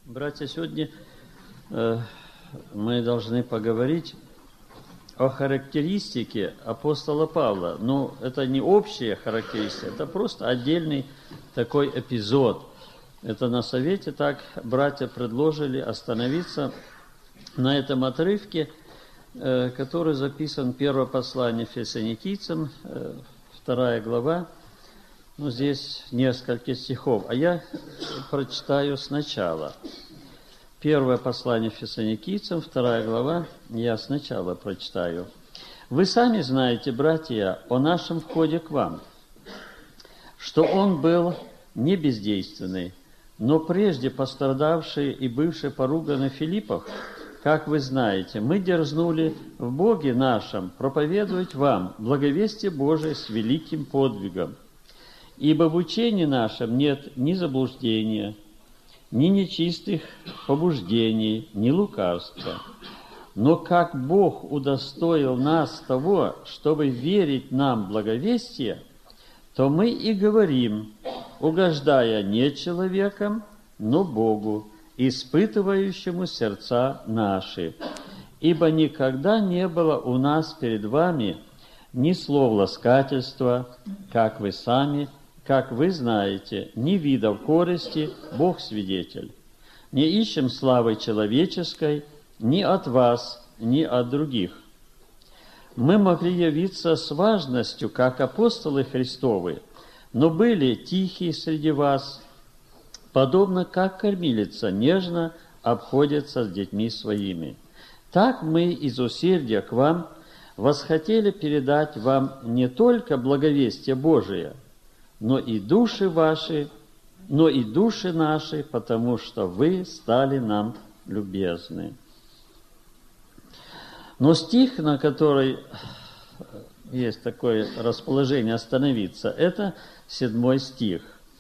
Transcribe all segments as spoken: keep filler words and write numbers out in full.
Братья, сегодня э, мы должны поговорить о характеристике апостола Павла. Но это не общая характеристика, это просто отдельный такой эпизод. Это на совете так братья предложили остановиться на этом отрывке, э, который записан в первое послание Фессалоникийцам, э, вторая глава. Ну, здесь несколько стихов, а я прочитаю сначала. Первое послание Фессалоникийцам, вторая глава, я сначала прочитаю. «Вы сами знаете, братья, о нашем входе к вам, что он был не бездейственный, но прежде пострадавший и бывший поруганный в Филиппах, как вы знаете, мы дерзнули в Боге нашем проповедовать вам благовестие Божие с великим подвигом. Ибо в учении нашем нет ни заблуждения, ни нечистых побуждений, ни лукавства. Но как Бог удостоил нас того, чтобы верить нам благовестие, то мы и говорим, угождая не человеком, но Богу, испытывающему сердца наши. Ибо никогда не было у нас перед вами ни слов ласкательства, как вы сами, как вы знаете, ни видов корысти, Бог свидетель. Не ищем славы человеческой ни от вас, ни от других. Мы могли явиться с важностью, как апостолы Христовы, но были тихие среди вас, подобно как кормилица нежно обходится с детьми своими. Так мы из усердия к вам восхотели передать вам не только благовестие Божие, но и души ваши, но и души наши, потому что вы стали нам любезны». Но стих, на который есть такое расположение остановиться, это седьмой стих.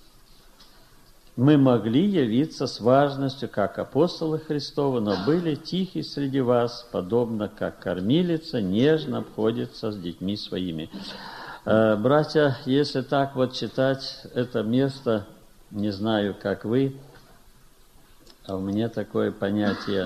«Мы могли явиться с важностью, как апостолы Христовы, но были тихи среди вас, подобно как кормилица нежно обходится с детьми своими». Братья, если так вот читать это место, не знаю, как вы, а у меня такое понятие,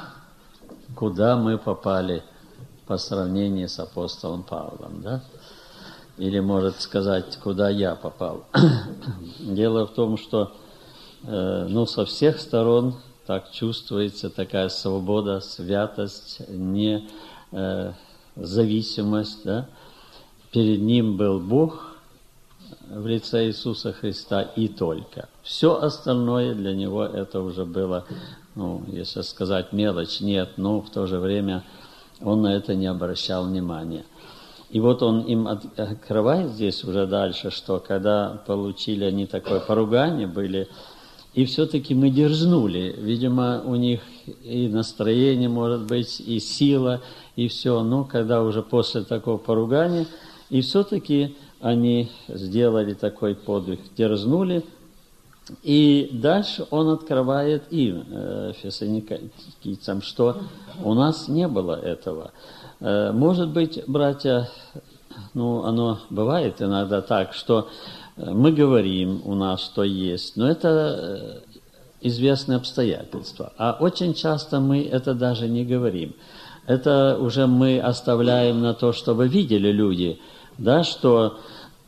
куда мы попали по сравнению с апостолом Павлом, да? Или, может сказать, куда я попал. Дело в том, что э, ну, со всех сторон так чувствуется такая свобода, святость, не э, зависимость, да? Перед ним был Бог в лице Иисуса Христа и только. Все остальное для него это уже было, ну, если сказать мелочь, нет, но в то же время он на это не обращал внимания. И вот он им открывает здесь уже дальше, что когда получили они такое поругание были, и все-таки мы дерзнули. Видимо, у них и настроение, может быть, и сила, и все. Но когда уже после такого поругания, и все-таки они сделали такой подвиг, дерзнули. И дальше он открывает им, э, фессалоникийцам, что у нас не было этого. Э, может быть, братья, ну, оно бывает иногда так, что мы говорим у нас, что есть, но это известные обстоятельства. А очень часто мы это даже не говорим. Это уже мы оставляем на то, чтобы видели люди, да, что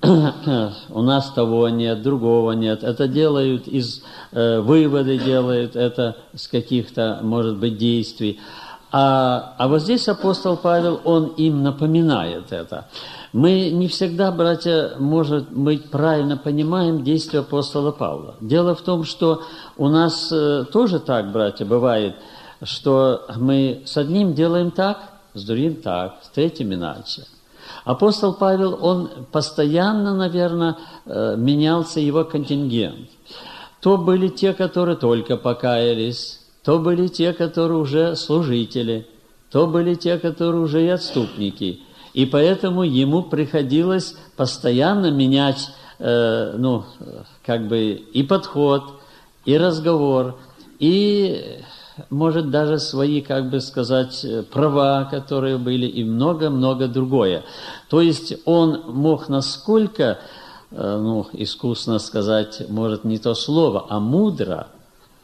у нас того нет, другого нет. Это делают из э, выводы, делают это с каких-то, может быть, действий. А, а вот здесь апостол Павел, он им напоминает это. Мы не всегда, братья, может быть, правильно понимаем действия апостола Павла. Дело в том, что у нас э, тоже так, братья, бывает, что мы с одним делаем так, с другим так, с третьим иначе. Апостол Павел, он постоянно, наверное, менялся его контингент. То были те, которые только покаялись, то были те, которые уже служители, то были те, которые уже и отступники. И поэтому ему приходилось постоянно менять, э, ну, как бы и подход, и разговор, и, может, даже свои, как бы сказать, права, которые были, и много-много другое. То есть он мог насколько, ну, искусно сказать, может, не то слово, а мудро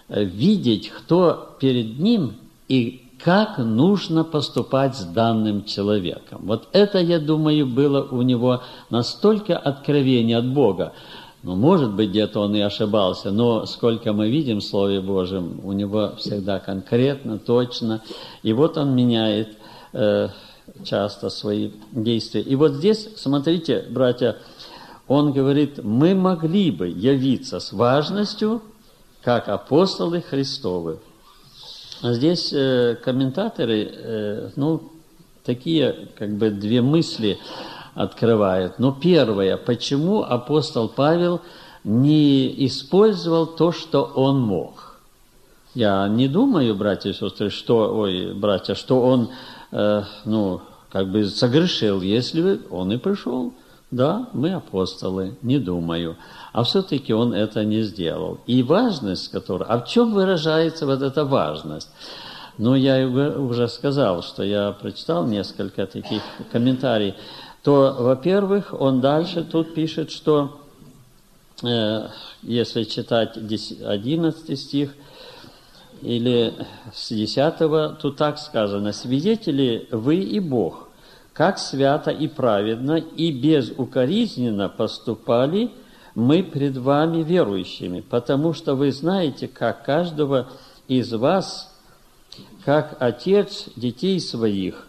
видеть, кто перед ним и как нужно поступать с данным человеком. Вот это, я думаю, было у него настолько откровение от Бога. Ну, может быть, где-то он и ошибался, но сколько мы видим в Слове Божьем, у него всегда конкретно, точно. И вот он меняет э, часто свои действия. И вот здесь, смотрите, братья, он говорит, мы могли бы явиться с важностью, как апостолы Христовы. Здесь э, комментаторы, э, ну, такие, как бы, две мысли открывают. Но первое, почему апостол Павел не использовал то, что он мог? Я не думаю, братья и сестры, что, ой, братья, что он, э, ну, как бы согрешил, если он и пришел. Да, мы апостолы, не думаю. А все-таки он это не сделал. И важность, которая... А в чем выражается вот эта важность? Ну, я уже сказал, что я прочитал несколько таких комментариев. То, во-первых, он дальше тут пишет, что, э, если читать одиннадцатый стих, или с десятого, тут так сказано, «Свидетели вы и Бог, как свято и праведно и безукоризненно поступали мы пред вами верующими, потому что вы знаете, как каждого из вас, как отец детей своих,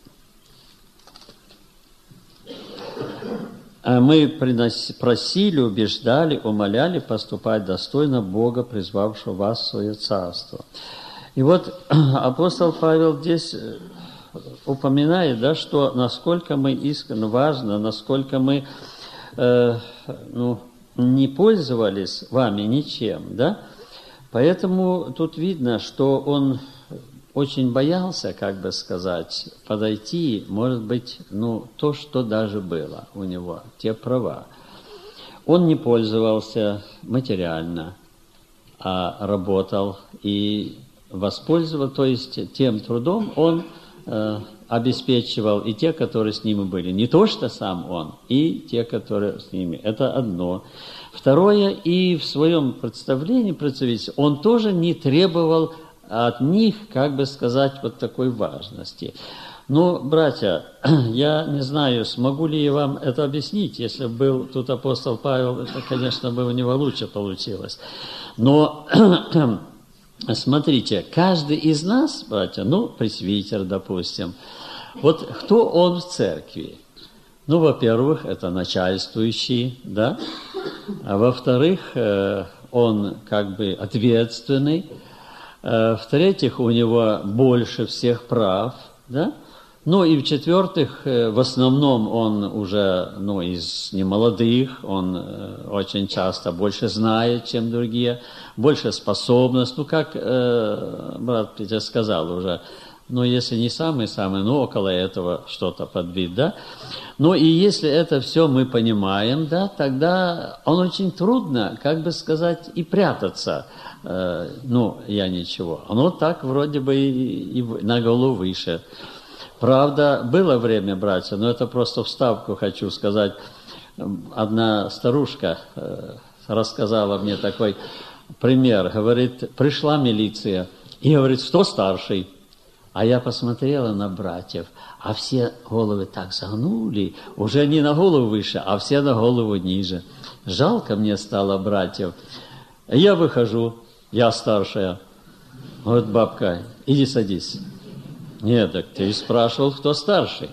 мы просили, убеждали, умоляли поступать достойно Бога, призвавшего вас в свое царство». И вот апостол Павел здесь упоминает, да, что насколько мы искренне, важно, насколько мы э, ну, не пользовались вами ничем, да, поэтому тут видно, что он очень боялся, как бы сказать, подойти, может быть, ну, то, что даже было у него, те права. Он не пользовался материально, а работал и воспользовал, то есть тем трудом он э, обеспечивал и те, которые с ними были. Не то, что сам он, и те, которые с ними. Это одно. Второе, и в своем представлении, представитель, он тоже не требовал от них, как бы сказать, вот такой важности. Ну, братья, я не знаю, смогу ли я вам это объяснить. Если был тут апостол Павел, это, конечно, бы у него лучше получилось. Но смотрите, каждый из нас, братья, ну, пресвитер, допустим, вот кто он в церкви? Ну, во-первых, это начальствующий, да? А во-вторых, он как бы ответственный. В-третьих, у него больше всех прав, да? Ну, и в-четвертых, в основном он уже, ну, из немолодых, он очень часто больше знает, чем другие, больше способность, ну, как э, брат Петя сказал уже, ну, если не самый-самый, но около этого что-то подбит, да? Ну, и если это все мы понимаем, да, тогда он очень трудно, как бы сказать, и прятаться. Э, ну, я ничего. Оно так вроде бы и, и на голову выше. Правда, было время, братья, но это просто вставку хочу сказать. Одна старушка э, рассказала мне такой пример. Говорит, пришла милиция и говорит, кто старший? А я посмотрела на братьев, а все головы так загнули, уже не на голову выше, а все на голову ниже. Жалко мне стало братьев. Я выхожу, я старшая. Говорит, бабка, иди садись. Нет, так ты спрашивал, кто старший.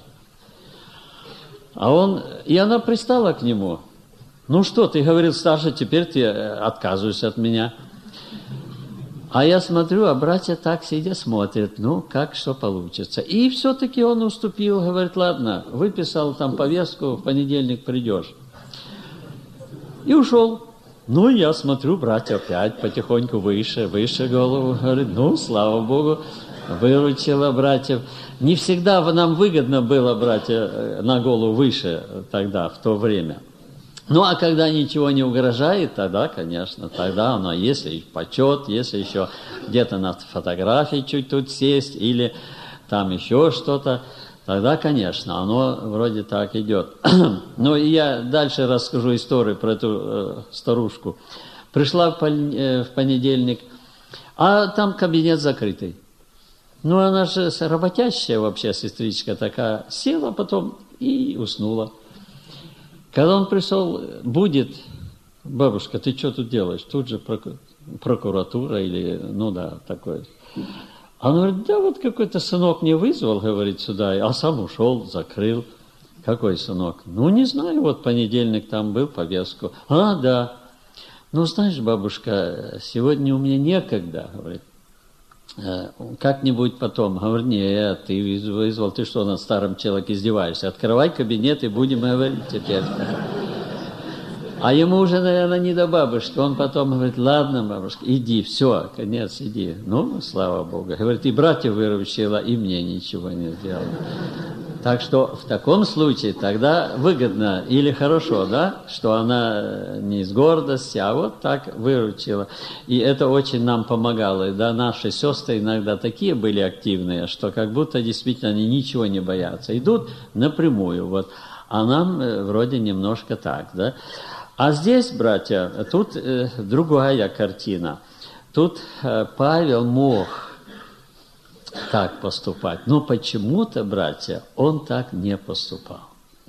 А он, и она пристала к нему. Ну что, ты говорил старший, теперь ты отказываешься от меня. А я смотрю, а братья так сидя смотрят, ну, как что получится. И все-таки он уступил, говорит, ладно, выписал там повестку, в понедельник придешь. И ушел. Ну, я смотрю, братья опять потихоньку выше, выше голову. Говорит, ну, слава Богу, выручила братьев. Не всегда нам выгодно было, братья, на голову выше тогда, в то время. Ну, а когда ничего не угрожает, тогда, конечно, тогда оно, если почет, если еще где-то на фотографии чуть тут сесть, или там еще что-то, тогда, конечно, оно вроде так идет. Ну, и я дальше расскажу историю про эту э, старушку. Пришла в, пон- э, в понедельник, А там кабинет закрытый. Ну, она же работящая вообще, сестричка такая, села потом и уснула. Когда он пришел, будет, бабушка, ты что тут делаешь? Тут же прокуратура или, ну да, такое. Она говорит, да вот какой-то сынок не вызвал, говорит, сюда, а сам ушел, закрыл. Какой сынок? Ну, не знаю, вот понедельник там был, повестку. А, да. Ну, знаешь, бабушка, сегодня у меня некогда, говорит. Как-нибудь потом. Говорит, нет, ты вызвал, ты что, над старым человеком издеваешься? Открывай кабинет и будем говорить теперь. А ему уже, наверное, не до бабушки. Он потом говорит, ладно, бабушка, иди, все, конец, иди. Ну, слава Богу. Говорит, и братья выручила, и мне ничего не сделала. Так что в таком случае тогда выгодно или хорошо, да, что она не из гордости, а вот так выручила. И это очень нам помогало. И, да, наши сестры иногда такие были активные, что как будто действительно они ничего не боятся. Идут напрямую, вот. А нам вроде немножко так, да. А здесь, братья, тут э, другая картина. Тут э, Павел мог так поступать. Но почему-то, братья, он так не поступал.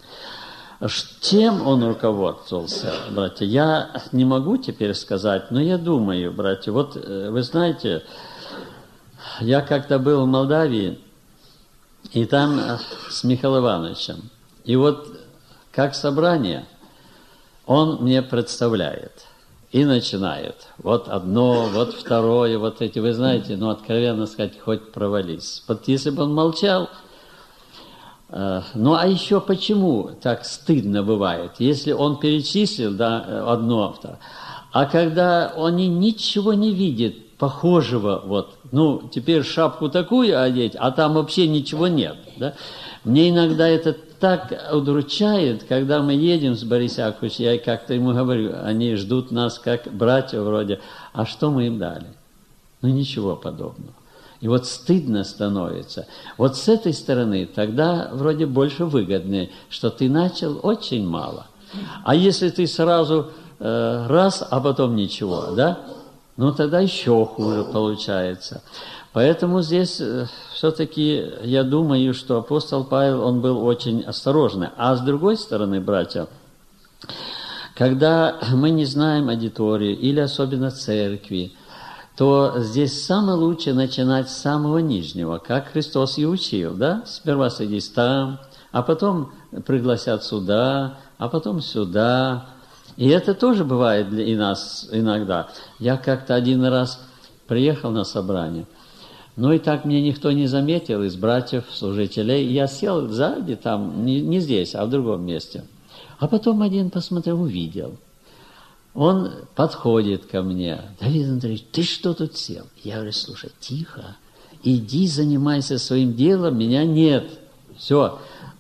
Чем он руководствовался, братья? Я не могу теперь сказать, но я думаю, братья, вот вы знаете, я как-то был в Молдавии, и там с Михаилом Ивановичем. И вот как собрание, он мне представляет. И начинает. Вот одно, вот второе, вот эти, вы знаете, ну, откровенно сказать, хоть провались. Вот если бы он молчал, э, ну, а еще почему так стыдно бывает? Если он перечислил, да, одно, второе, а когда они ничего не видят похожего, вот, ну, теперь шапку такую одеть, а там вообще ничего нет, да? Мне иногда это так удручает, когда мы едем с Борисом Яковлевичем, я как-то ему говорю, они ждут нас как братья вроде, а что мы им дали? Ну, ничего подобного. И вот стыдно становится. Вот с этой стороны тогда вроде больше выгоднее, что ты начал очень мало. А если ты сразу э, раз, а потом ничего, да? Ну, тогда еще хуже получается. Поэтому здесь э, все-таки я думаю, что апостол Павел, он был очень осторожный. А с другой стороны, братья, когда мы не знаем аудитории или особенно церкви, то здесь самое лучшее начинать с самого нижнего, как Христос и учил, да? Сперва садись там, а потом пригласят сюда, а потом сюда. И это тоже бывает для и нас иногда. Я как-то один раз приехал на собрание, ну и так мне никто не заметил из братьев, служителей. Я сел сзади, там, не, не здесь, а в другом месте. А потом один посмотрел, увидел. Он подходит ко мне. Давид Андреевич, ты что тут сел? Я говорю, слушай, тихо, иди занимайся своим делом, меня нет. Все.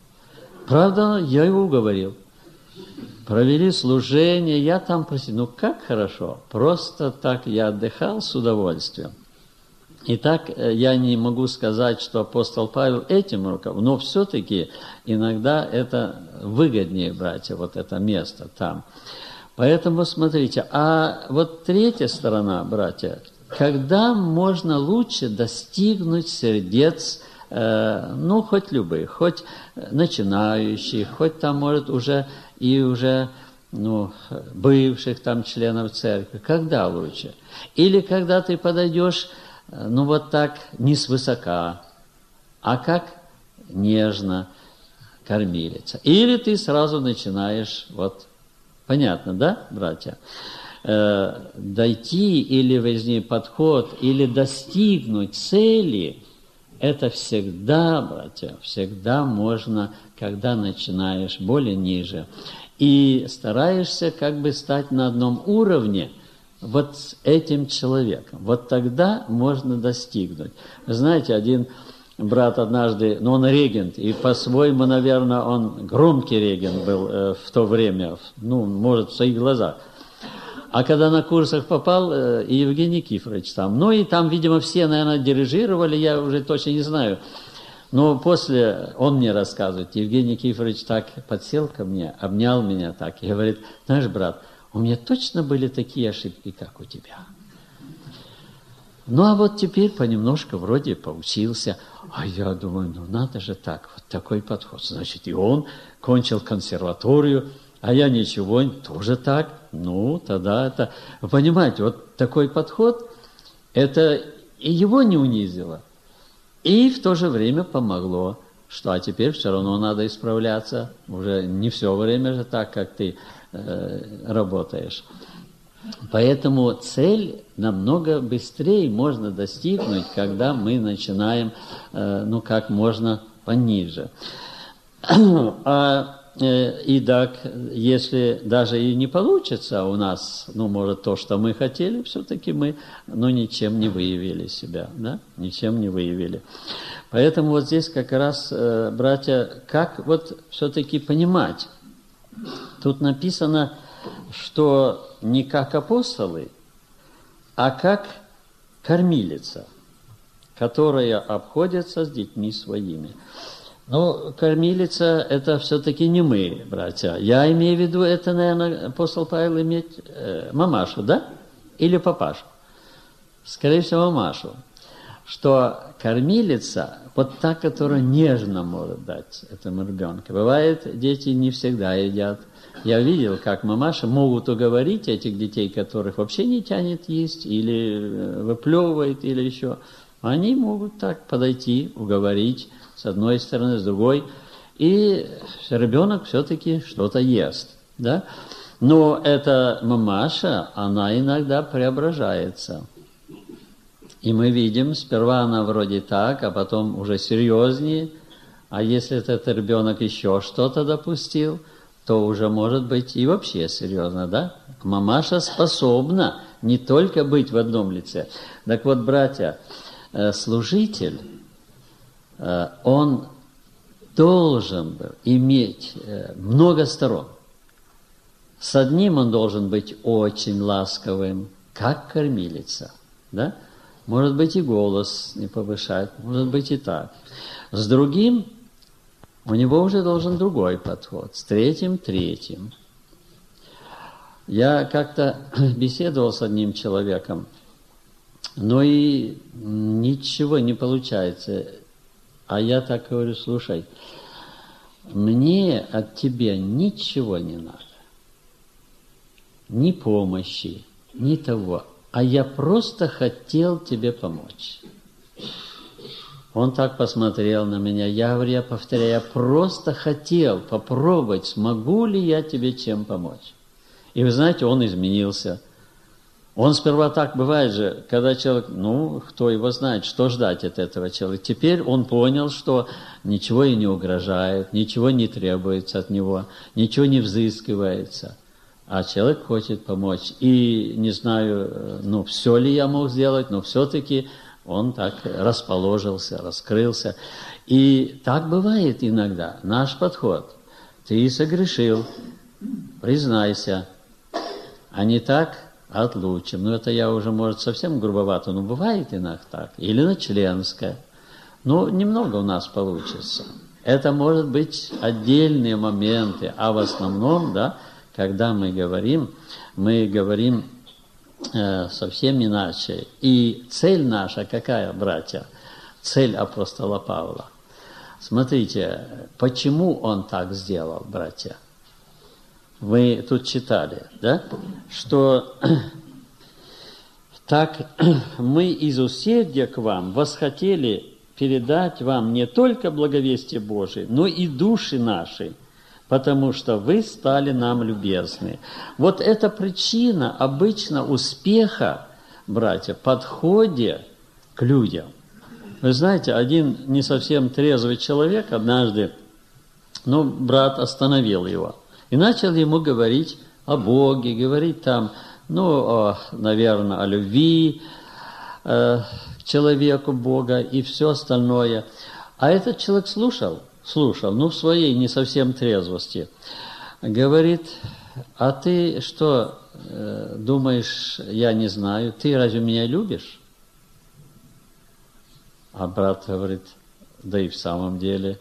Правда, я его уговорил. Провели служение, я там просил. Ну как хорошо, просто так я отдыхал с удовольствием. Итак, я не могу сказать, что апостол Павел этим руководил, но все-таки иногда это выгоднее, братья, вот это место там. Поэтому смотрите, а вот третья сторона, братья, когда можно лучше достигнуть сердец, э, ну, хоть любых, хоть начинающих, хоть там, может, уже и уже, ну, бывших там членов церкви, когда лучше? Или когда ты подойдешь, ну, вот так, не свысока, а как нежно кормилица. Или ты сразу начинаешь, вот, понятно, да, братья? Э, дойти или возникнуть подход, или достигнуть цели, это всегда, братья, всегда можно, когда начинаешь более ниже. И стараешься как бы стать на одном уровне, вот с этим человеком. Вот тогда можно достигнуть. Вы знаете, один брат однажды, ну он регент, и по-своему, наверное, он громкий регент был э, в то время, ну, может, в своих глазах. А когда на курсах попал, э, и Евгений Никифорович там, ну и там, видимо, все, наверное, дирижировали, я уже точно не знаю. Но после он мне рассказывает, Евгений Никифорович так подсел ко мне, обнял меня так и говорит, знаешь, брат, у меня точно были такие ошибки, как у тебя. Ну, а вот теперь понемножку вроде поучился. А я думаю, ну, надо же так, вот такой подход. Значит, и он кончил консерваторию, а я ничего, тоже так. Ну, тогда это... Вы понимаете, вот такой подход, это и его не унизило, и в то же время помогло. Что, а теперь все равно надо исправляться. Уже не все время же так, как ты э, работаешь. Поэтому цель намного быстрее можно достигнуть, когда мы начинаем, э, ну, как можно пониже. А, э, и так, если даже и не получится у нас, ну, может, то, что мы хотели, все-таки мы, ну, ничем не выявили себя, да, ничем не выявили. Поэтому вот здесь как раз, э, братья, как вот все-таки понимать? Тут написано, что не как апостолы, а как кормилица, которая обходится с детьми своими. Но кормилица – это все-таки не мы, братья. Я имею в виду, это, наверное, апостол Павел имеет э, мамашу, да? Или папашу? Скорее всего, мамашу. Что кормилица, вот та, которая нежно может дать этому ребенку. Бывает, дети не всегда едят. Я видел, как мамаши могут уговорить этих детей, которых вообще не тянет есть, или выплевывает, или еще. Они могут так подойти, уговорить с одной стороны, с другой. И ребенок все-таки что-то ест. Да? Но эта мамаша, она иногда преображается. И мы видим, сперва она вроде так, а потом уже серьезнее. А если этот ребенок еще что-то допустил, то уже может быть и вообще серьезно, да? Мамаша способна не только быть в одном лице. Так вот, братья, служитель, он должен был иметь много сторон. С одним он должен быть очень ласковым, как кормилица, да? Может быть, и голос не повышать, может быть, и так. С другим у него уже должен другой подход, с третьим – третьим. Я как-то беседовал с одним человеком, но и ничего не получается. А я так говорю, слушай, мне от тебя ничего не надо. Ни помощи, ни того. А я просто хотел тебе помочь. Он так посмотрел на меня. Я говорю, я повторяю, я просто хотел попробовать, смогу ли я тебе чем помочь. И вы знаете, он изменился. Он сперва так бывает же, когда человек, ну, кто его знает, что ждать от этого человека. Теперь он понял, что ничего и не угрожает, ничего не требуется от него, ничего не взыскивается. А человек хочет помочь. И не знаю, ну, все ли я мог сделать, но все-таки он так расположился, раскрылся. И так бывает иногда. Наш подход. Ты согрешил, признайся. А не так, отлучим. Ну, это я уже, может, совсем грубовато, но бывает иногда так. Или на членское. Ну, немного у нас получится. Это может быть отдельные моменты, а в основном, да, когда мы говорим, мы говорим э, совсем иначе. И цель наша какая, братья? Цель апостола Павла. Смотрите, почему он так сделал, братья? Вы тут читали, да? Что так мы из усердия к вам восхотели передать вам не только благовестие Божие, но и души наши, потому что вы стали нам любезны. Вот эта причина обычно успеха, братья, в подходе к людям. Вы знаете, один не совсем трезвый человек однажды, ну, брат остановил его и начал ему говорить о Боге, говорить там, ну, о, наверное, о любви э, к человеку Бога и все остальное. А этот человек слушал, слушал, ну, в своей не совсем трезвости. Говорит, а ты что, э, думаешь, я не знаю, ты разве меня любишь? А брат говорит, да и в самом деле.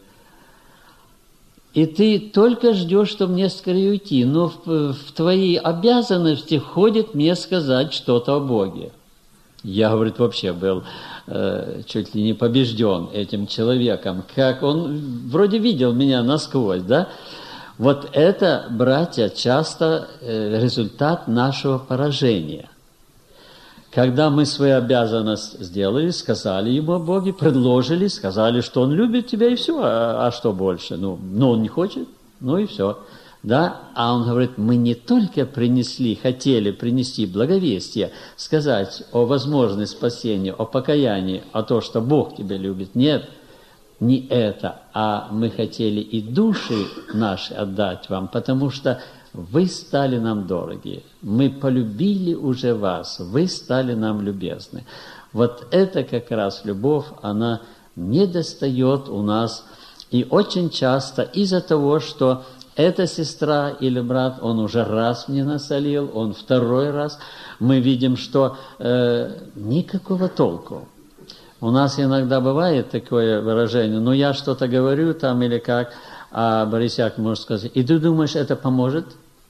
И ты только ждешь, чтобы мне скорее уйти, но в, в твои обязанности входит мне сказать что-то о Боге. Я, говорит, вообще был э, чуть ли не побежден этим человеком, как он вроде видел меня насквозь, да? Вот это, братья, часто э, результат нашего поражения. Когда мы свою обязанность сделали, сказали ему о Боге, предложили, сказали, что он любит тебя, и все, а, а что больше? Ну, ну, он не хочет, ну и все. Да? А он говорит, мы не только принесли, хотели принести благовестие, сказать о возможности спасения, о покаянии, о том, что Бог тебя любит. Нет, не это, а мы хотели и души наши отдать вам, потому что вы стали нам дороги, мы полюбили уже вас, вы стали нам любезны. Вот это как раз любовь, она не достает у нас, и очень часто из-за того, что эта сестра или брат, он уже раз мне насолил, он второй раз, мы видим, что э, никакого толку. У нас иногда бывает такое выражение, ну я что-то говорю там или как, а Борисяк может сказать, и ты думаешь, это поможет?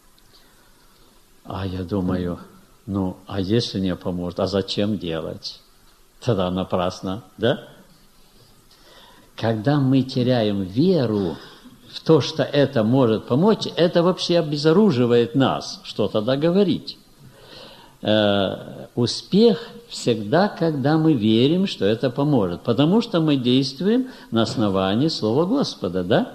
А я думаю, ну, а если не поможет, а зачем делать? Тогда напрасно, да? Когда мы теряем веру в то, что это может помочь, это вообще обезоруживает нас, что тогда говорить. Э, успех всегда, когда мы верим, что это поможет, потому что мы действуем на основании Слова Господа, да?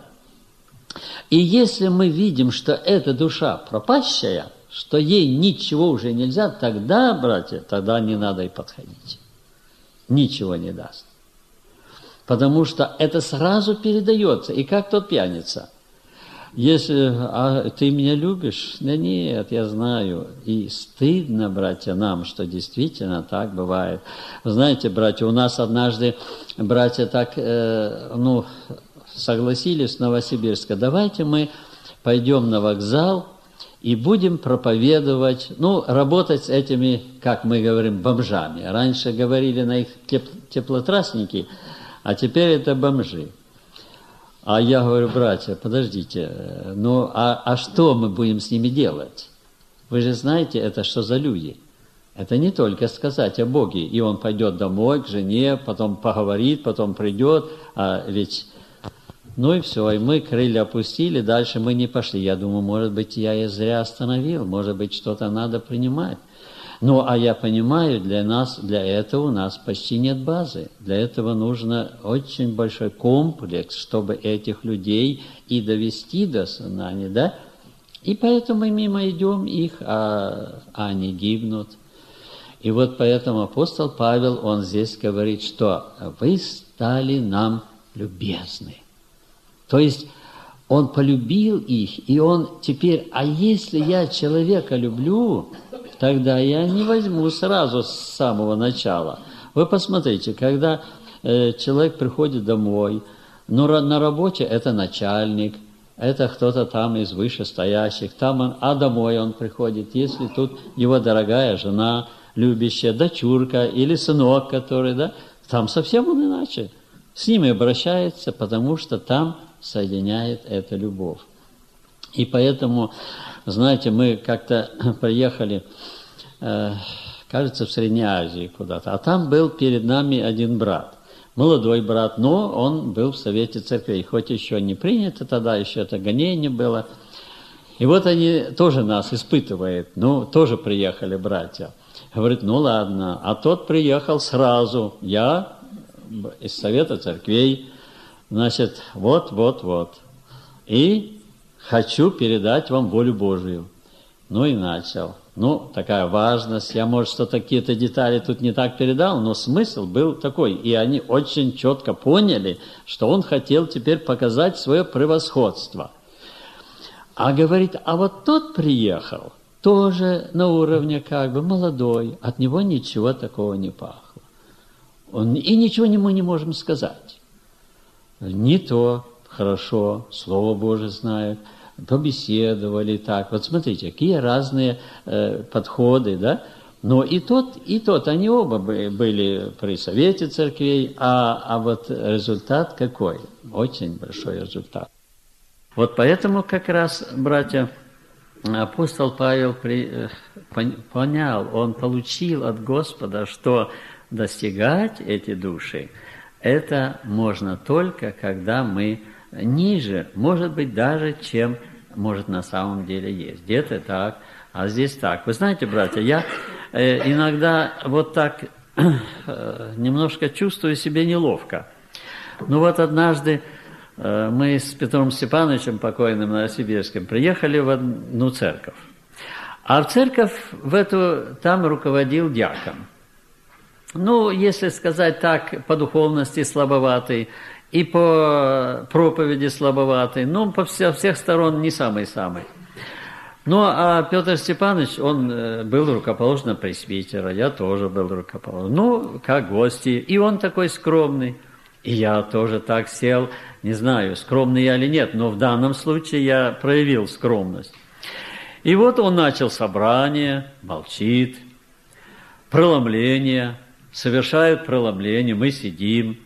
И если мы видим, что эта душа пропащая, что ей ничего уже нельзя, тогда, братья, тогда не надо и подходить. Ничего не даст. Потому что это сразу передается. И как тот пьяница. Если а ты меня любишь? Да нет, я знаю. И стыдно, братья, нам, что действительно так бывает. Вы знаете, братья, у нас однажды братья так, э, ну, согласились в Новосибирске. Давайте мы пойдем на вокзал и будем проповедовать, ну, работать с этими, как мы говорим, бомжами. Раньше говорили на их теплотрасники, а теперь это бомжи. А я говорю, братья, подождите, ну, а, а что мы будем с ними делать? Вы же знаете, это что за люди? Это не только сказать о Боге, и он пойдет домой к жене, потом поговорит, потом придет, а ведь... Ну и все, и мы крылья опустили, дальше мы не пошли. Я думаю, может быть, я и зря остановил, может быть, что-то надо принимать. Ну, а я понимаю, для нас, для этого у нас почти нет базы. Для этого нужно очень большой комплекс, чтобы этих людей и довести до сознания, да? И поэтому мы мимо идем их, а, а они гибнут. И вот поэтому апостол Павел, он здесь говорит, что вы стали нам любезны. То есть он полюбил их, и он теперь, а если я человека люблю, тогда я не возьму сразу с самого начала. Вы посмотрите, когда э, человек приходит домой, но на работе это начальник, это кто-то там из вышестоящих, там он, а домой он приходит, если тут его дорогая жена, любящая, дочурка или сынок, который, да, там совсем он иначе. С ними обращается, потому что там соединяет эта любовь. И поэтому, знаете, мы как-то приехали, э, кажется, в Средней Азии куда-то, а там был перед нами один брат, молодой брат, но он был в Совете Церквей, хоть еще не принято тогда, еще это гонение было. И вот они тоже нас испытывают, ну, тоже приехали братья. Говорит, ну ладно, а тот приехал сразу, я из Совета Церквей, значит, вот, вот, вот. И хочу передать вам волю Божию. Ну и начал. Ну, такая важность. Я, может, что-то какие-то детали тут не так передал, но смысл был такой. И они очень четко поняли, что он хотел теперь показать свое превосходство. А говорит, а вот тот приехал, тоже на уровне как бы молодой, от него ничего такого не пахло. Он, и ничего мы не можем сказать. Не то, хорошо, Слово Божие знают, побеседовали так. Вот смотрите, какие разные э, подходы, да? Но и тот, и тот, они оба были при Совете Церквей, а, а вот результат какой? Очень большой результат. Вот поэтому как раз, братья, апостол Павел при, понял, он получил от Господа, что достигать эти души, это можно только, когда мы ниже, может быть, даже, чем может на самом деле есть. Где-то так, а здесь так. Вы знаете, братья, я э, иногда вот так э, немножко чувствую себя неловко. Ну вот однажды э, мы с Петром Степановичем, покойным Новосибирским, приехали в одну церковь. А в церковь в эту там руководил диакон. Ну, если сказать так, по духовности слабоватый, и по проповеди слабоватый, но по со всех сторон не самый-самый. Ну, а Петр Степанович, он был рукоположен пресвитера, я тоже был рукоположен. Ну, как гости, и он такой скромный. И я тоже так сел, не знаю, скромный я или нет, но в данном случае я проявил скромность. И вот он начал собрание, молчит, преломление, совершают преломление, мы сидим.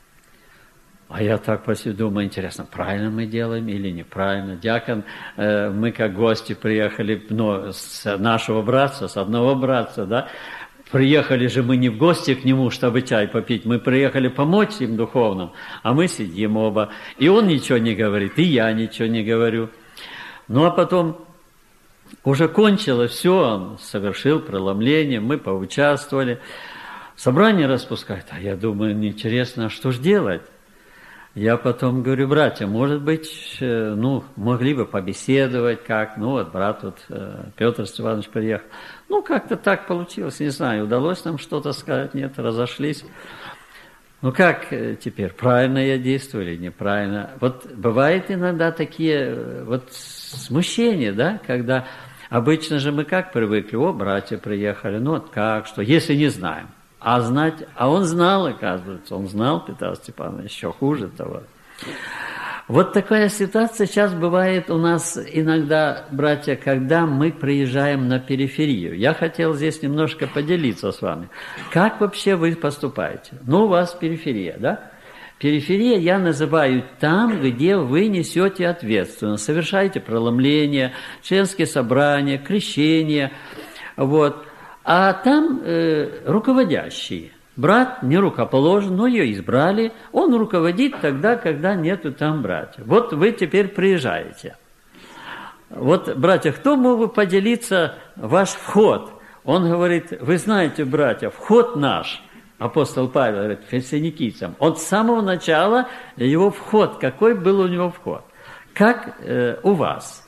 А я так по себе думаю, интересно, правильно мы делаем или неправильно? Диакон, э, мы как гости приехали, ну, с нашего братца, с одного братца, да, приехали же мы не в гости к нему, чтобы чай попить, мы приехали помочь им духовно, а мы сидим оба, и он ничего не говорит, и я ничего не говорю. Ну, а потом уже кончилось все, он совершил преломление, мы поучаствовали, собрание распускает, а я думаю, интересно, а что ж делать? Я потом говорю, братья, может быть, ну, могли бы побеседовать как, ну, вот брат вот Петр Степанович приехал. Ну, как-то так получилось, не знаю, удалось нам что-то сказать, нет, разошлись. Ну, как теперь, правильно я действую или неправильно? Вот бывает иногда такие вот смущения, да, когда обычно же мы как привыкли, о, братья приехали, ну, вот как, что, если не знаем. А знать, а он знал, оказывается, он знал Петра Степановича, еще хуже того. Вот такая ситуация сейчас бывает у нас иногда, братья, когда мы приезжаем на периферию. Я хотел здесь немножко поделиться с вами. Как вообще вы поступаете? Ну, у вас периферия, да? Периферия я называю там, где вы несете ответственность, совершаете преломление, членские собрания, крещение, вот. А там э, руководящий. Брат не рукоположен, но ее избрали. Он руководит тогда, когда нету там братьев. Вот вы теперь приезжаете. Вот, братья, кто мог бы поделиться ваш вход? Он говорит, вы знаете, братья, вход наш, апостол Павел говорит, фессалоникийцам, от самого начала его вход, какой был у него вход? Как э, у вас?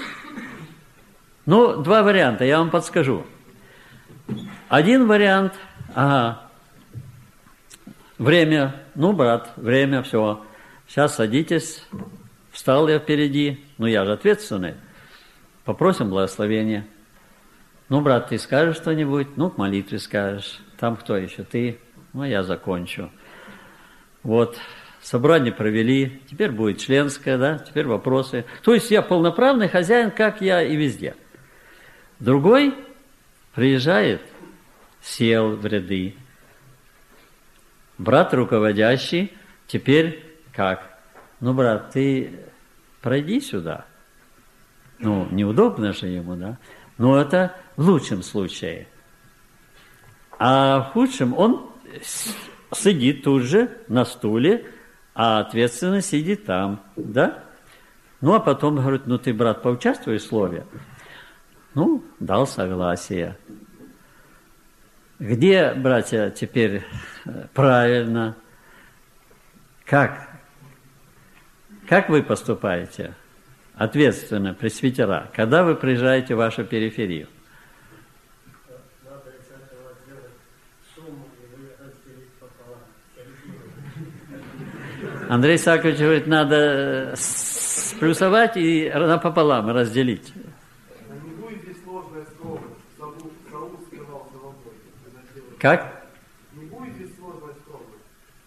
Ну, два варианта, я вам подскажу. Один вариант, ага, время, ну, брат, время, все, сейчас садитесь, встал я впереди, ну, я же ответственный, попросим благословения. Ну, брат, ты скажешь что-нибудь? Ну, к молитве скажешь. Там кто еще? Ты? Ну, я закончу. Вот, собрание провели, теперь будет членское, да, теперь вопросы. То есть я полноправный хозяин, как я и везде. Другой приезжает, сел в ряды. Брат руководящий, теперь как? Ну, брат, ты пройди сюда. Ну, неудобно же ему, да? Но это в лучшем случае. А в худшем он сидит тут же на стуле, а ответственно сидит там, да? Ну, а потом говорит, ну, ты, брат, поучаствуй в слове. Ну, дал согласие. Где, братья, теперь правильно? Как? Как вы поступаете? Ответственно, пресвитера, когда вы приезжаете в вашу периферию? Надо из этого сделать сумму и разделить пополам. Андрей Сакович говорит, надо сплюсовать и напополам разделить. Как? Не будет здесь сложной скромности.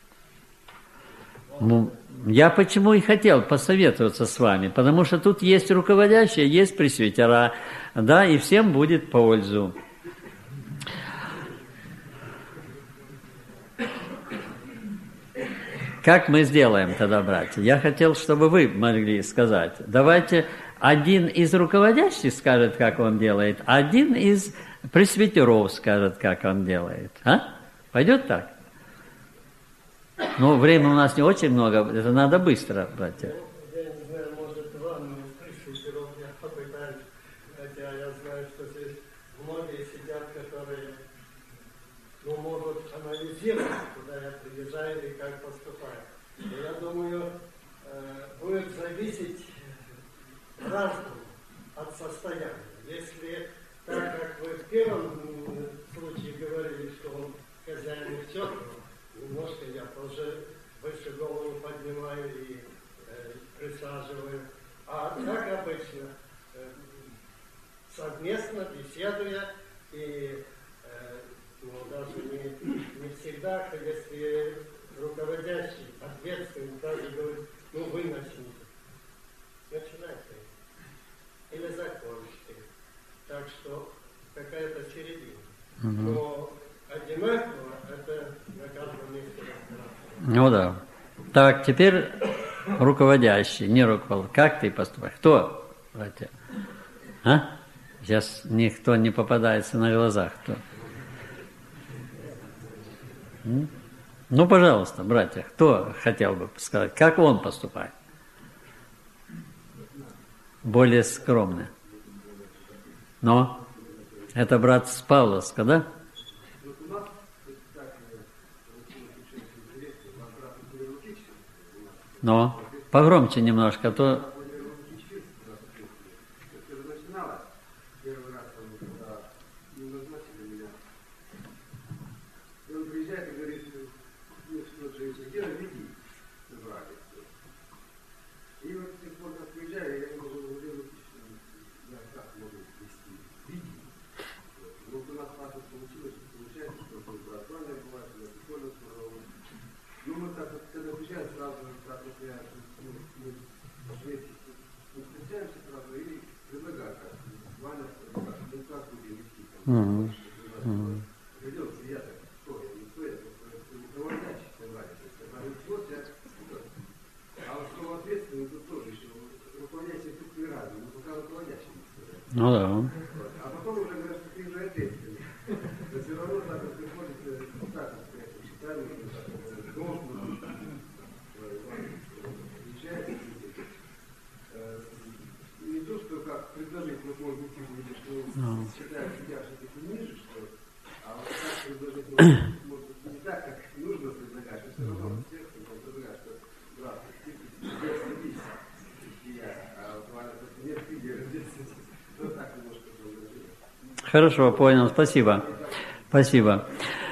Ну, я почему и хотел посоветоваться с вами, потому что тут есть руководящие, есть пресвитера, да, и всем будет пользу. Как мы сделаем тогда, братья? Я хотел, чтобы вы могли сказать. Давайте один из руководящих скажет, как он делает, а один из пресвитеров скажет, как он делает. А? Пойдет так? Ну, времени у нас не очень много, это надо быстро, братья. Я не знаю, может, вам из пресвитеров я попытаюсь, хотя я знаю, что здесь многие сидят, которые, ну, могут анализировать, куда я приезжаю и как поступаю. Но я думаю, будет зависеть разум от состояния. Если, так как вы в первом случае говорили, что он хозяин и все, немножко я тоже выше голову поднимаю и э, присаживаю. А как обычно, э, совместно беседуя и э, ну, даже не, не всегда, если руководящий, ответственный, даже говорит, ну вы начните. Начинайте. Или закончите. Так что какая-то середина. Угу. Но одинаково это на каждом месте разбираться. Ну да. Так, теперь руководящий, не руководитель. Как ты поступаешь? Кто? Братья? А? Сейчас никто не попадается на глазах. Кто? М? Ну, пожалуйста, братья, кто хотел бы сказать, как он поступает? Более скромно. Но это брат с Павловска, да? Но погромче немножко, а то... Угу. Угу. Ну да. А потом уже говорят, что ты уже ответственный. Но все равно так вот приходится, так сказать, считали, что должен отвечать. Не то, что как предложить, вот может быть, люди, что считают себя все-таки ниже, что, а вот так предложить, может быть, не так, как нужно предлагать, но все равно всех предлагать, что брат, ты здесь садись, я, а вот Валя, нет, ты держись. Хорошо, понял, спасибо. Спасибо.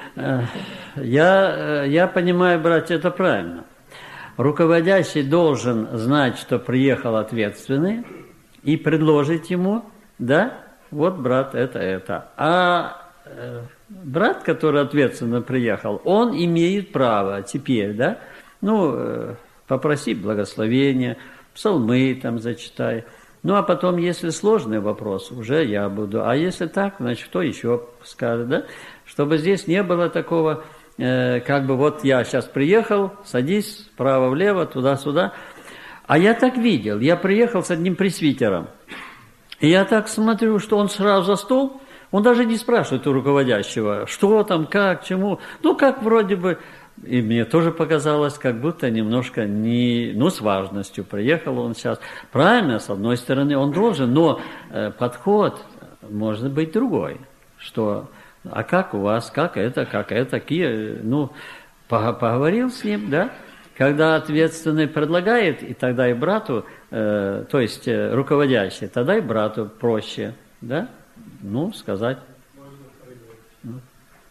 Я, я понимаю, братья, это правильно. Руководящий должен знать, что приехал ответственный, и предложить ему, да, вот, брат, это, это. А брат, который ответственно приехал, он имеет право теперь, да, ну, попросить благословения, псалмы там зачитай. Ну, а потом, если сложный вопрос, уже я буду. А если так, значит, кто еще скажет, да? Чтобы здесь не было такого, э, как бы вот я сейчас приехал, садись вправо-влево, туда-сюда. А я так видел, я приехал с одним пресвитером. И я так смотрю, что он сразу за стол, он даже не спрашивает у руководящего, что там, как, чему. Ну, как вроде бы... И мне тоже показалось, как будто немножко не, ну, с важностью приехал он сейчас. Правильно, с одной стороны, он должен, но э, подход может быть другой. Что, а как у вас, как это, как это, какие, ну, поговорил с ним, да? Когда ответственный предлагает, и тогда и брату, э, то есть э, руководящий, тогда и брату проще, да? Ну, сказать. Ну.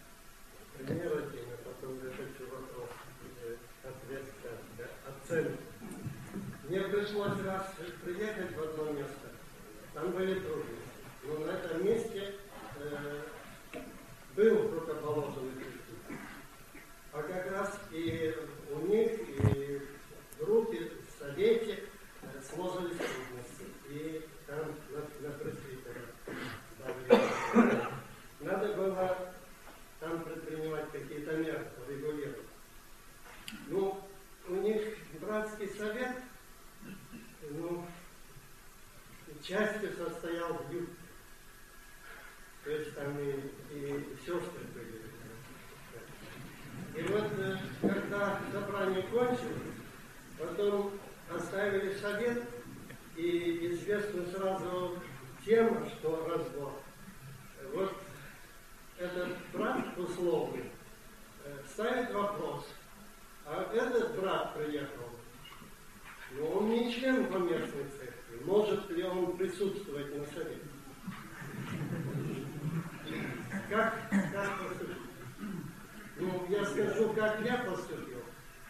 Мне пришлось раз приехать в одно место, там были трудности, но на этом месте э, был рукоположенный крестик. А как раз и у них, и в группе, в совете э, сложились трудности. И там на, на пресвитера давили. Надо было там предпринимать какие-то меры, регулировать. Ну, у них братский совет, ну, потом оставили совет, и известна сразу тема, что разбор. Вот этот брат условный ставит вопрос, а этот брат приехал, но он не член поместной церкви, может ли он присутствовать на совете? Как, как поступить? Ну, я скажу, как я поступил.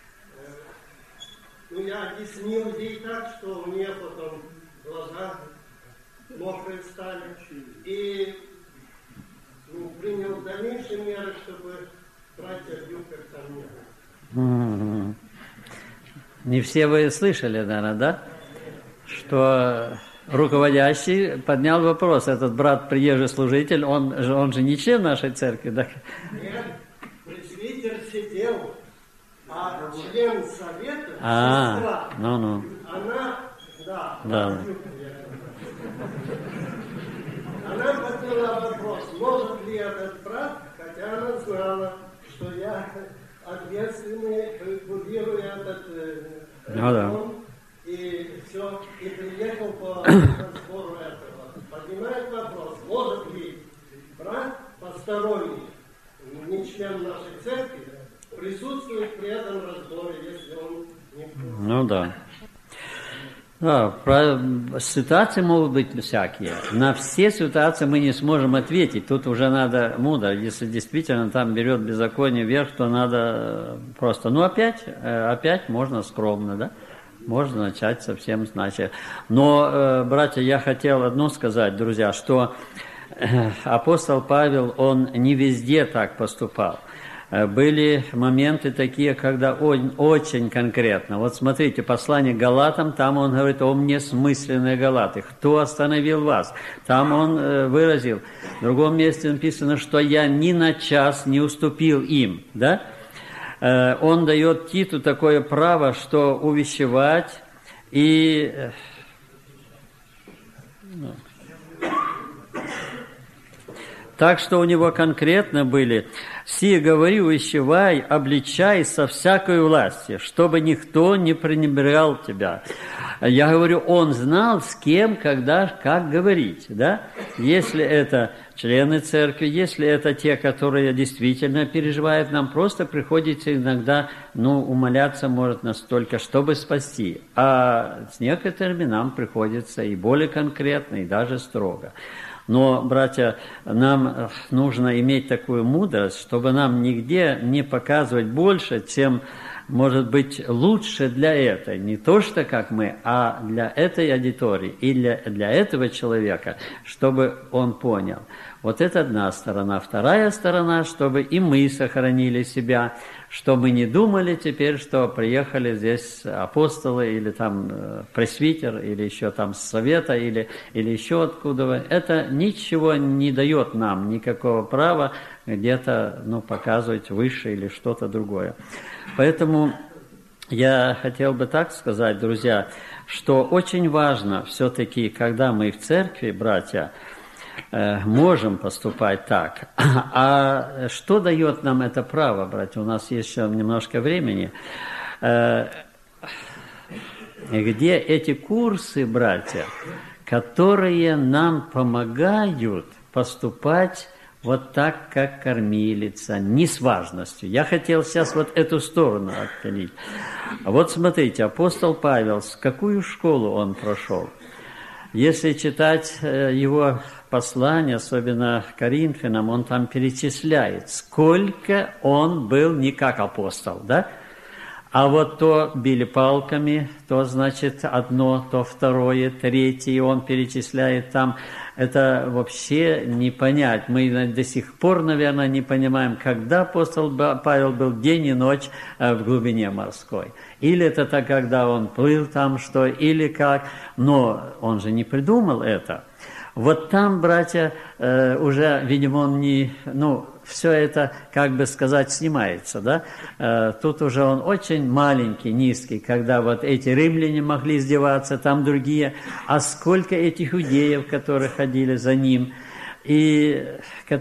Ну, я объяснил ей так, что у нее потом глаза мокрые стали. И ну, принял дальнейшие меры, чтобы братья в юбках там не было. Не все вы слышали, наверное, да? Что руководящий поднял вопрос. Этот брат приезжий служитель, он же, он же не член нашей церкви, да? Нет, пресвитер сидел, а член совета, а, сестра, ну, ну. она, да, да. Она подняла вопрос, может ли этот брат, хотя она знала, что я ответственный, курирую этот ну, да. и все, и приехал по разбору этого. Поднимает вопрос, может ли брат посторонний, не член нашей церкви, присутствовать при этом разборе, если он не будет. Ну да. Да, про ситуации могут быть всякие. На все ситуации мы не сможем ответить. Тут уже надо мудро. Если действительно там берет беззаконие вверх, то надо просто... Ну, опять, опять можно скромно, да? Можно начать совсем значит. Но, братья, я хотел одно сказать, друзья, что апостол Павел, он не везде так поступал. Были моменты такие, когда он очень конкретно. Вот смотрите, послание к Галатам, там он говорит о мнесмысленные Галаты. Кто остановил вас? Там он выразил. В другом месте написано, что я ни на час не уступил им. Да? Он дает Титу такое право, что увещевать и... Так что у него конкретно были: «Сие говори, увещевай, обличай со всякой власти, чтобы никто не пренебрегал тебя». Я говорю, он знал, с кем, когда, как говорить, да? Если это члены церкви, если это те, которые действительно переживают, нам просто приходится иногда, ну, умоляться может настолько, чтобы спасти. А с некоторыми нам приходится и более конкретно, и даже строго. Но, братья, нам нужно иметь такую мудрость, чтобы нам нигде не показывать больше, чем может быть лучше для этой. Не то, что как мы, а для этой аудитории и для, для этого человека, чтобы он понял. Вот это одна сторона. Вторая сторона, чтобы и мы сохранили себя, чтобы мы не думали теперь, что приехали здесь апостолы или там пресвитер, или еще там с совета, или, или еще откуда. Это ничего не дает нам, никакого права где-то, ну, показывать выше или что-то другое. Поэтому я хотел бы так сказать, друзья, что очень важно все-таки, когда мы в церкви, братья, можем поступать так. А что дает нам это право, братья? У нас есть еще немножко времени. Где эти курсы, братья, которые нам помогают поступать вот так, как кормилица, не с важностью. Я хотел сейчас вот эту сторону оттянуть. Вот смотрите, апостол Павел, с какую школу он прошел? Если читать его послание, особенно Коринфянам, он там перечисляет, сколько он был не как апостол, да? А вот то били палками, то, значит, одно, то второе, третье, и он перечисляет там. Это вообще не понять. Мы до сих пор, наверное, не понимаем, когда апостол Павел был день и ночь в глубине морской. Или это так, когда он плыл там, что, или как. Но он же не придумал это. Вот там, братья, уже, видимо, он не... ну, все это, как бы сказать, снимается, да? Тут уже он очень маленький, низкий, когда вот эти римляне могли издеваться, там другие, а сколько этих иудеев, которые ходили за ним, и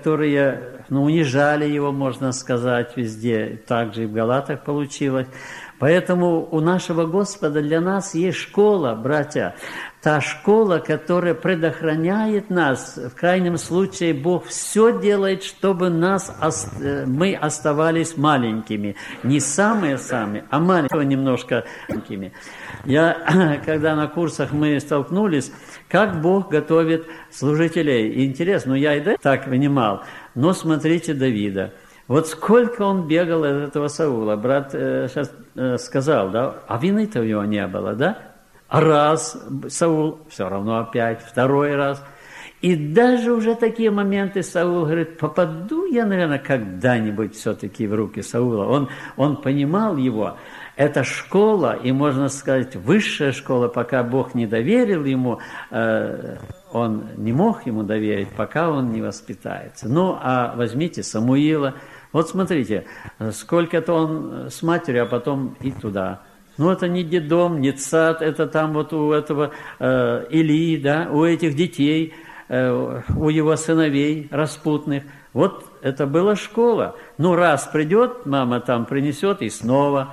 которые, ну, унижали его, можно сказать, везде, также и в Галатах получилось. Поэтому у нашего Господа для нас есть школа, братья. Та школа, которая предохраняет нас. В крайнем случае Бог все делает, чтобы нас, мы оставались маленькими. Не самые-самые, а маленькие, немножко маленькими. Я, когда на курсах мы столкнулись, как Бог готовит служителей. Интересно, ну я и да так понимал. Но смотрите Давида. Вот сколько он бегал от этого Саула. Брат э, сейчас э, сказал, да, а вины-то у него не было, да? А раз Саул, все равно опять, второй раз. И даже уже такие моменты Саул говорит, попаду я, наверное, когда-нибудь все-таки в руки Саула. Он, он понимал его. Это школа, и можно сказать, высшая школа, пока Бог не доверил ему, э, он не мог ему доверить, пока он не воспитается. Ну, а возьмите Самуила. Вот смотрите, сколько-то он с матерью, а потом и туда. Ну, это не детдом, не сад, это там вот у этого э, Илии, да, у этих детей, э, у его сыновей распутных. Вот это была школа. Ну, раз придет, мама там принесет, и снова.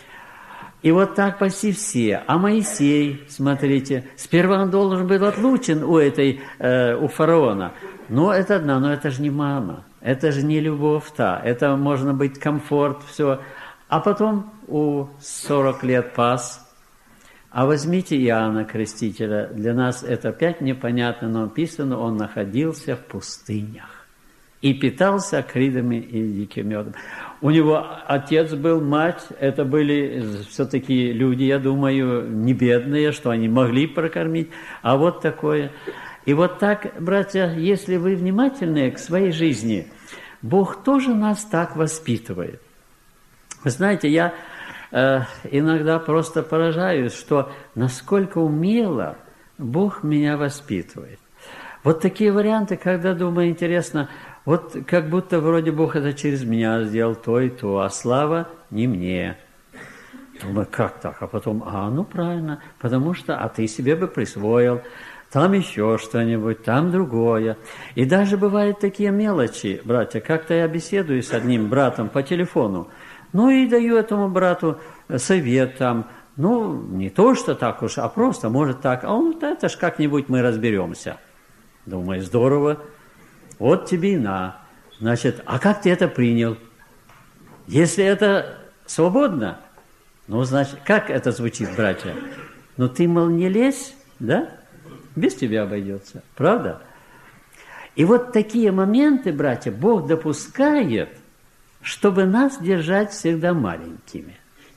И вот так почти все. А Моисей, смотрите, сперва он должен был отлучен у этой, э, у фараона. Но это одна, но это же не мама, это же не любовь та, это можно быть комфорт, все. А потом у сорок лет пас. А возьмите Иоанна Крестителя, для нас это опять непонятно, но написано, он находился в пустынях и питался акридами и диким медом. У него отец был, мать, это были все-таки люди, я думаю, не бедные, что они могли прокормить, а вот такое. И вот так, братья, если вы внимательны к своей жизни, Бог тоже нас так воспитывает. Вы знаете, я э, иногда просто поражаюсь, что насколько умело Бог меня воспитывает. Вот такие варианты, когда думаю, интересно, вот как будто вроде Бог это через меня сделал то и то, а слава не мне. Думаю, как так? А потом, а, ну правильно, потому что, а ты себе бы присвоил, там еще что-нибудь, там другое. И даже бывают такие мелочи, братья, как-то я беседую с одним братом по телефону, ну и даю этому брату совет там, ну, не то, что так уж, а просто, может так, а он, да, это ж как-нибудь мы разберемся. Думаю, здорово. Вот тебе и на. Значит, а как ты это принял? Если это свободно, ну, значит, как это звучит, братья? Ну, ты, мол, не лезь, да? Без тебя обойдется. Правда? И вот такие моменты, братья, Бог допускает, чтобы нас держать всегда маленькими.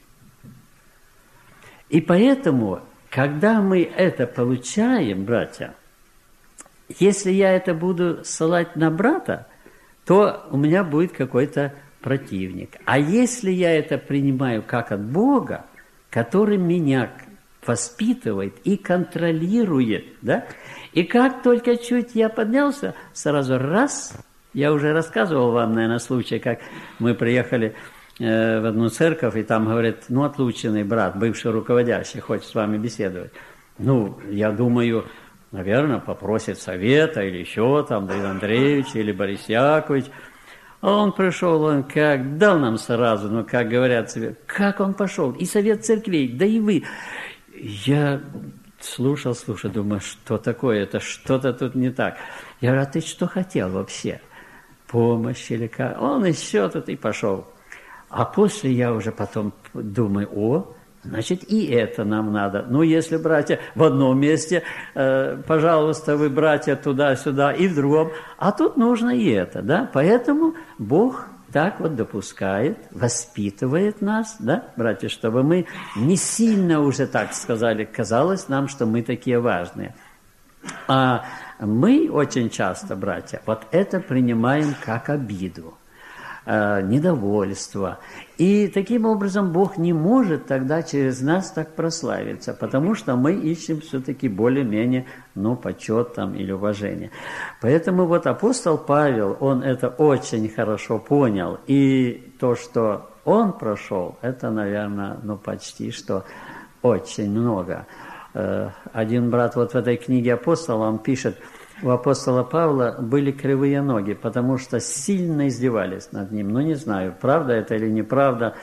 И поэтому, когда мы это получаем, братья, если я это буду ссылать на брата, то у меня будет какой-то противник. А если я это принимаю как от Бога, который меня воспитывает и контролирует, да, и как только чуть я поднялся, сразу раз, я уже рассказывал вам, наверное, случай, как мы приехали э, в одну церковь, и там говорит, ну, отлученный брат, бывший руководящий, хочет с вами беседовать. Ну, я думаю, наверное, попросит совета или еще там, Давид Андреевич или Борис Яковлевич. А он пришел, он как дал нам сразу, ну, как говорят себе, как он пошел, и совет церквей, да и вы. Я слушал, слушал, думаю, что такое, это что-то тут не так. Я говорю, а ты что хотел вообще? Помощь или как? Он еще тут и пошел. А после я уже потом думаю, о, значит, и это нам надо. Ну, если, братья, в одном месте, э, пожалуйста, вы, братья, туда-сюда, и в другом. А тут нужно и это, да? Поэтому Бог так вот допускает, воспитывает нас, да, братья, чтобы мы не сильно уже, так сказали, казалось нам, что мы такие важные. А мы очень часто, братья, вот это принимаем как обиду, э, недовольство. И таким образом Бог не может тогда через нас так прославиться, потому что мы ищем все-таки более-менее, ну, почет там или уважение. Поэтому вот апостол Павел, он это очень хорошо понял. И то, что он прошел, это, наверное, ну, почти что очень много. Один брат вот в этой книге апостола, он пишет, у апостола Павла были кривые ноги, потому что сильно издевались над ним. Ну, не знаю, правда это или неправда.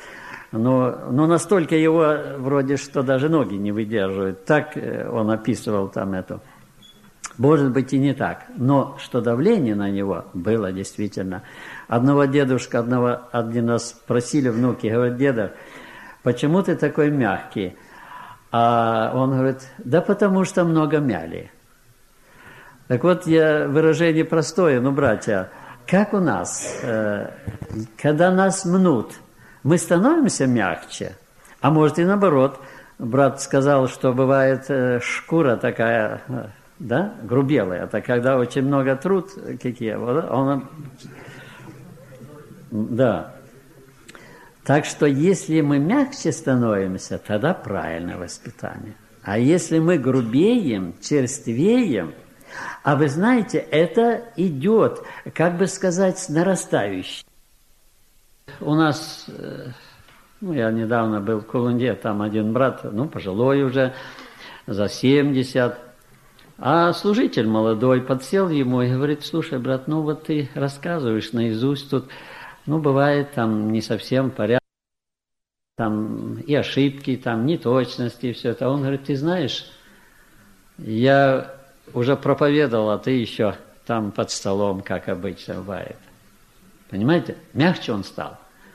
но, но настолько его вроде что даже ноги не выдерживают. Так он описывал там это. Может быть и не так, но что давление на него было действительно. Одного дедушка, одного, один раз спросили внуки, говорят, деда, почему ты такой мягкий? А он говорит, да потому что много мяли. Так вот, я выражение простое, ну, братья, как у нас, э, когда нас мнут, мы становимся мягче, а может и наоборот. Брат сказал, что бывает э, шкура такая, э, да, грубелая, это когда очень много труд, какие, он, да. Так что если мы мягче становимся, тогда правильное воспитание. А если мы грубеем, черствеем, а вы знаете, это идет, как бы сказать, нарастающий. У нас, ну, я недавно был в Колунде, там один брат, ну, пожилой уже, за семьдесят, а служитель молодой подсел ему и говорит, слушай, брат, ну, вот ты рассказываешь наизусть тут, ну, бывает там не совсем порядок, там и ошибки, там неточности, и все это. Он говорит, ты знаешь, я уже проповедовал, а ты еще там под столом, как обычно бывает. Понимаете? Мягче он стал.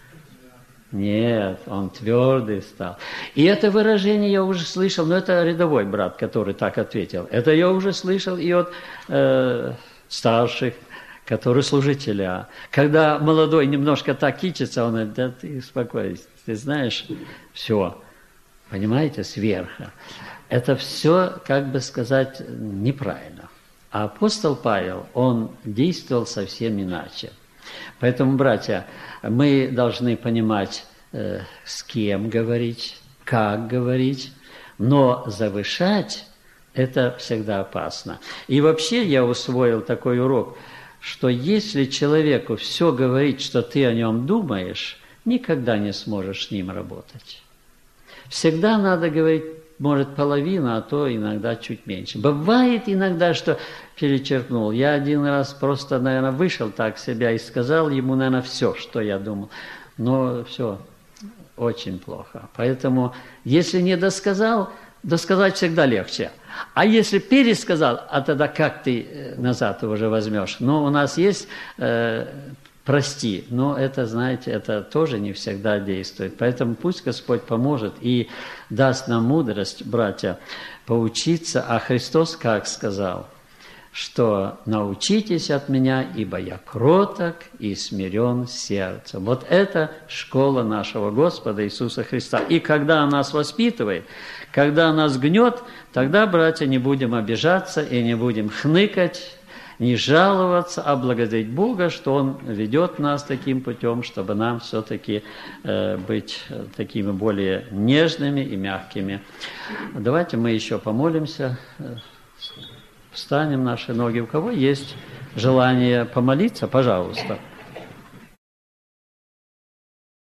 Нет, он твердый стал. И это выражение я уже слышал, но это рядовой брат, который так ответил. Это я уже слышал и от э, старших, которые служителя. Когда молодой немножко так кичится, он говорит, да ты успокойся, ты знаешь, все, понимаете, сверху. Это все, как бы сказать, неправильно. А апостол Павел, он действовал совсем иначе. Поэтому, братья, мы должны понимать, э, с кем говорить, как говорить, но завышать это всегда опасно. И вообще я усвоил такой урок, что если человеку все говорить, что ты о нем думаешь, никогда не сможешь с ним работать. Всегда надо говорить, может, половину, а то иногда чуть меньше. Бывает иногда, что перечеркнул. Я один раз просто, наверное, вышел так себя и сказал ему, наверное, все, что я думал. Но все очень плохо. Поэтому, если не досказал, досказать всегда легче. А если пересказал, а тогда как ты назад уже возьмешь? Ну, у нас есть... Э, прости, но это, знаете, это тоже не всегда действует. Поэтому пусть Господь поможет и даст нам мудрость, братья, поучиться. А Христос как сказал, что научитесь от меня, ибо я кроток и смирен сердцем. Вот это школа нашего Господа Иисуса Христа. И когда Он нас воспитывает, когда Он нас гнет, тогда, братья, не будем обижаться и не будем хныкать, не жаловаться, а благодарить Бога, что Он ведет нас таким путем, чтобы нам все-таки э, быть такими более нежными и мягкими. Давайте мы еще помолимся, встанем наши ноги. У кого есть желание помолиться, пожалуйста.